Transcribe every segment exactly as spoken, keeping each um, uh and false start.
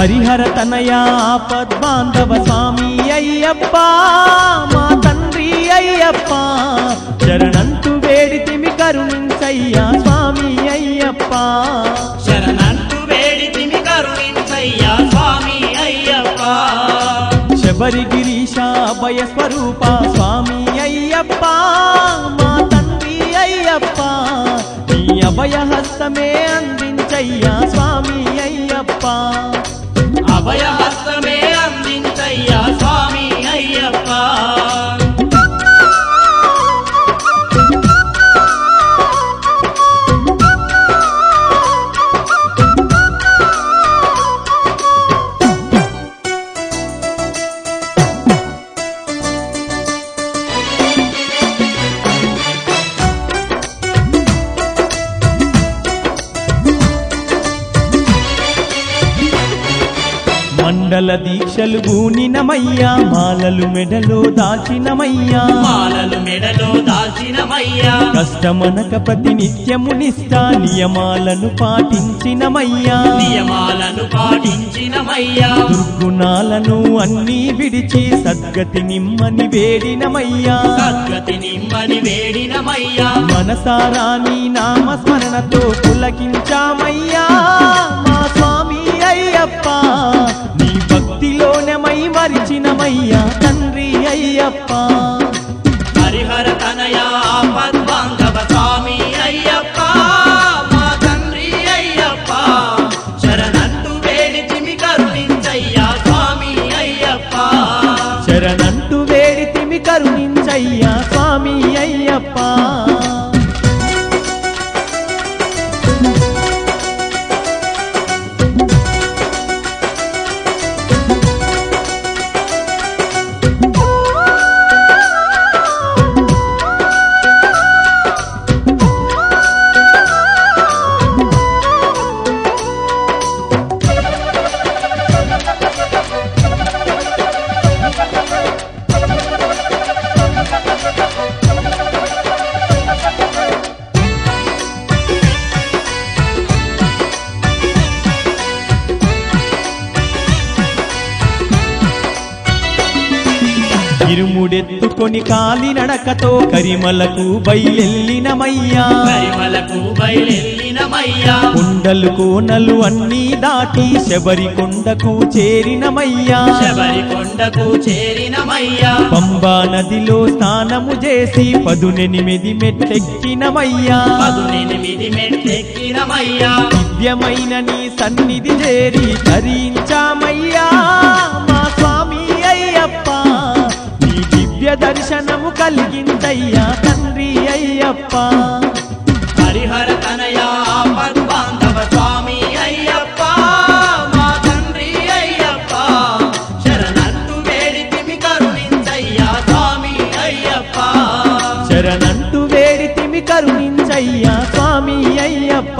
హరిహర తనయా ఆపద్బాంధవ స్వామి అయ్యప్ప మా తండ్రి అయ్యప్ప శరణంటూ వేడితిమి కరుణించయ్యా స్వామి అయ్యప్ప శరణంటూ వేడితిమి కరుణించయ్యా స్వామి అయ్యప్ప శబరి గిరీశ అభయ స్వరూప స్వామి అయ్యప్ప మా తండ్రి అయ్యప్ప నీ అభయ హస్తమే అందించయ్యా స్వామి అయ్యప్ప అభయ హస్తమే అందించయ్యా స్వామి అయ్యప్ప మండల దీక్షలు గూనినమయ్యా మాలలు మెడలో దాచినమయ్యా మాలలు మెడలో దాల్చినమయ్యా కష్టమనక ప్రతి నిత్యము నిష్ఠా నియమాలను పాటించినమయ్యా నియమాలను పాటించినమయ్యా దుర్గుణాలను అన్నీ విడిచి సద్గతి నిమ్మని వేడినమయ్యా సద్గతి నిమ్మని వేడినమయ్యా మనసారా నీ నామస్మరణతో పులకించామయ్యా మా స్వామి అయ్యప్ప నీ భక్తిలోనే మై మరిచినమయ్యా తండ్రి అయ్యప్ప హరిహర తనయా ఆపద్బాంధవ స్వామి అయ్యప్ప మా తండ్రి అయ్యప్ప శరణంటూ వేడితిమి కరుణించయ్యా స్వామి అయ్యప్ప శరణంటూ వేడితిమి కరుణించయ్యా స్వామి అయ్యప్ప ఇరుముడెత్తుకొని కాలి నడకతో కరిమలకు బయలెల్లినమయ్యా కరిమలకు బయలెల్లినమయ్యా కొండలు కోనలు అన్నీ దాటి శబరి కొండకు చేరినమయ్యా శబరి కొండకు చేరినమయ్యా పంబా నదిలో స్నానము చేసి పదునెనిమిది మెట్టెక్కినమయ్యా పదునెనిమిది మెట్టెక్కినమయ్యా దివ్యమైన నీ సన్నిధి చేరి ధరించామయ్యా మా స్వామి అయ్యప్ప నీ దివ్య దర్శనము కలిగిందయ్యా తండ్రి అయ్యప్ప హరిహర తనయా ఆపద్బాంధవ స్వామి అయ్యప్ప మా తండ్రి అయ్యప్ప శరణంటూ వేడితిమి కరుణించయ్యా స్వామి అయ్యప్ప శరణంటూ వేడితిమి కరుణించయ్యా స్వామి అయ్యప్ప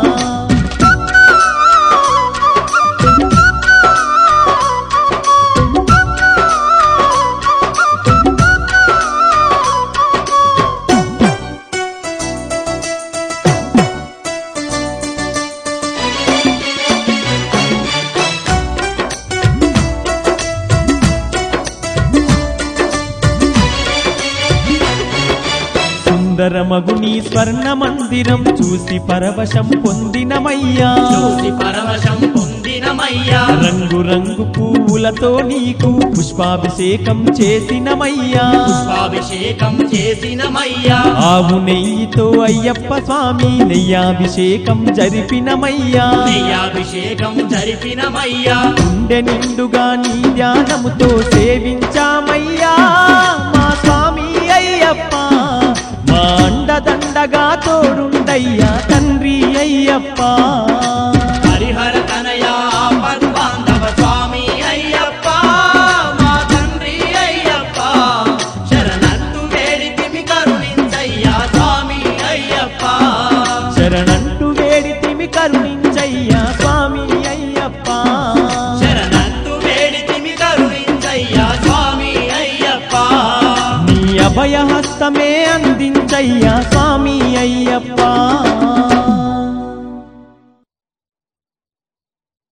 సుందరమగు నీ స్వర్ణ మందిరం చూసి పరవశం పొందినమయ్యా చూసి పరవశం పొందినమయ్యా రంగు రంగు పువ్వులతో నీకు పుష్పాభిషేకం చేసినమయ్యా పుష్పాభిషేకం చేసినమయ్యా ఆవు నెయ్యితో అయ్యప్ప స్వామి నెయ్యాభిషేకం జరిపినమయ్యా నెయ్యాభిషేకం జరిపినమయ్యా గుండె నిండుగా నీ ధ్యానముతో సేవించామయ్యా మా స్వామి అయ్యప్ప మా అండదండగా తోడుండయ్యా తండ్రి అయ్యప్ప హరిహర తనయా ఆపద్బాంధవ స్వామి అయ్యప్ప మా తండ్రి అయ్యప్ప శరణంటూ వేడితిమి కరుణించయ్యా స్వామి అయ్యప్ప శరణంటూ వేడితిమి కరుణించయ్యా స్వామి అయ్యప్ప శరణంటూ వేడితిమి కరుణించయ్యా స్వామి అయ్యప్ప నీ అభయ హస్తమే అందించయ్యా స్వామి అయ్యప్ప